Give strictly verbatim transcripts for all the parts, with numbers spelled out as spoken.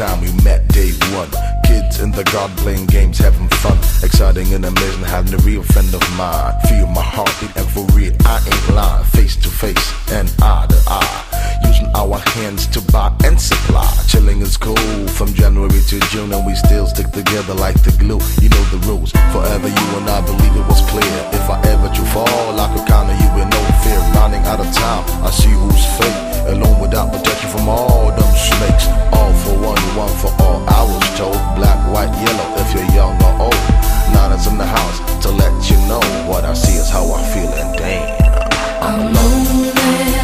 time we met, day one. Kids in the garden playing games, having fun. Exciting and amazing, having a real friend of mine. Feel my heartbeat and for real, I ain't lying. Face to face and eye to eye, using our hands to buy and supply. Chilling is cool from January to June, and we still stick together like the glue. You know the rules, forever you and I believe it was clear. If I ever do fall, I could count on you with no fear. Running out of time, I see who's fake. Alone without protection from all them snakes. All for one, one for all, I was told. Black, white, yellow, if you're young or old. Niners in the house to let you know what I see is how I feel, and damn, I'm alone.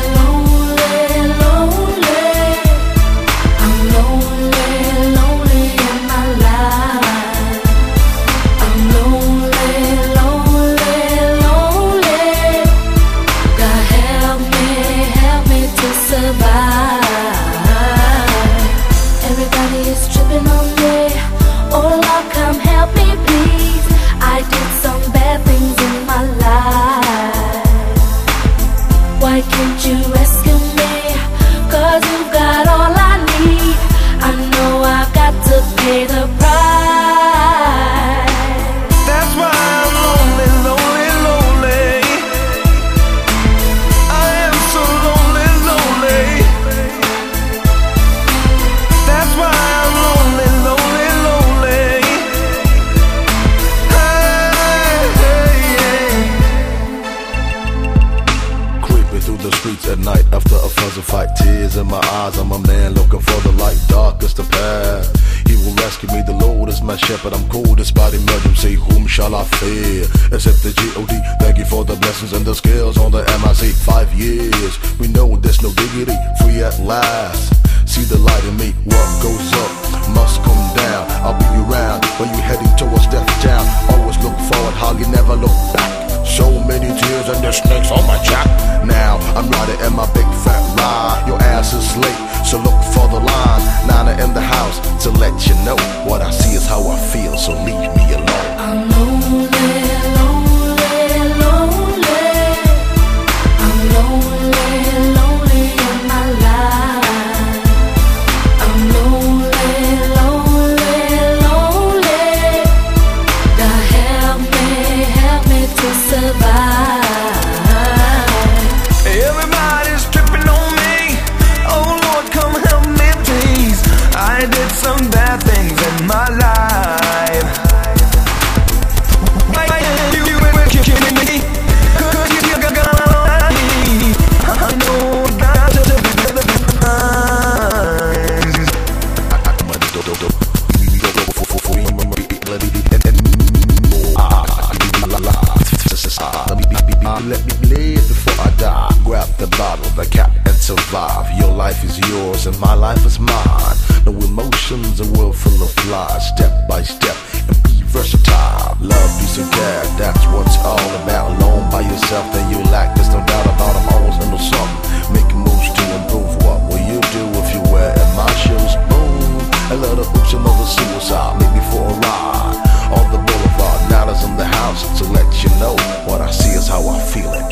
Why can't you rescue me? Cause you've got all I need. I know I've got to pay the price. That's why I'm lonely, lonely, lonely. I am so lonely, lonely. That's why I'm lonely, lonely, lonely. Hey, hey, hey. Creeping through the streets at night after a fuzzy fight. Tears in my eyes, I'm a man looking for the light. Dark is the path, he will rescue me. The Lord is my shepherd, I'm cool despite emergency. Whom shall I fear except the G O D? Thank you for the blessings and the skills on the M I C. Five years, we know there's no dignity. Free at last, see the light in me. What goes up must come down. I'll be around when you're heading towards death town. Always look forward, hardly never look back. So many tears and the snakes on my jack. Now I'm riding in my big fat ride. Your ass is late, so look for the line. Nana in the house to let you know what I see is how I feel, so leave me alone. I'm lonely, lonely, lonely. I'm lonely, lonely in my life. I'm lonely, lonely, lonely. God help me, help me to survive. Everybody's tripping on me. Oh Lord, come help me please. I did some bad things in my life. Why you kidding me? Cause you got me. I know that the Let me live before I die. Grab the bottle, the cap, and survive. Your life is yours and my life is mine. No emotions, a world full of lies. Step by step and be versatile. Love, peace, and care, that's what's all about. Alone by yourself, then you lack. There's no doubt about I'm always into something. Making moves to improve. What will you do if you wear in my shoes? Boom, a lot of oops, another suicide. Maybe for a ride on the boulevard. Now that's in the house to let you know what I see is how I feel it.